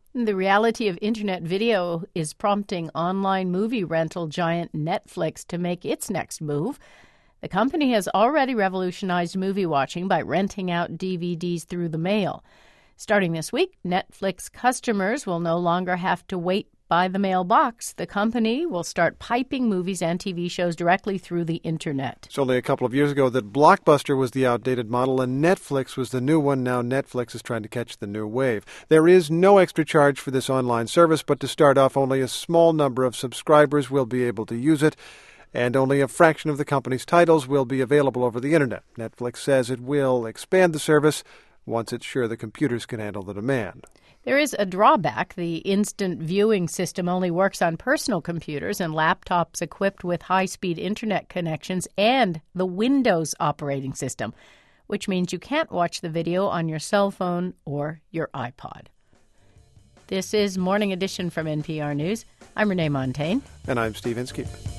The reality of internet video is prompting online movie rental giant Netflix to make its next move. The company has already revolutionized movie watching by renting out DVDs through the mail. Starting this week, Netflix customers will no longer have to wait by the mailbox. The company will start piping movies and TV shows directly through the internet. It's only a couple of years ago that Blockbuster was the outdated model and Netflix was the new one. Now Netflix is trying to catch the new wave. There is no extra charge for this online service, but to start off, only a small number of subscribers will be able to use it, and only a fraction of the company's titles will be available over the internet. Netflix says it will expand the service once it's sure the computers can handle the demand. There is a drawback. The instant viewing system only works on personal computers and laptops equipped with high-speed internet connections and the Windows operating system, which means you can't watch the video on your cell phone or your iPod. This is Morning Edition from NPR News. I'm Renee Montagne. And I'm Steve Inskeep.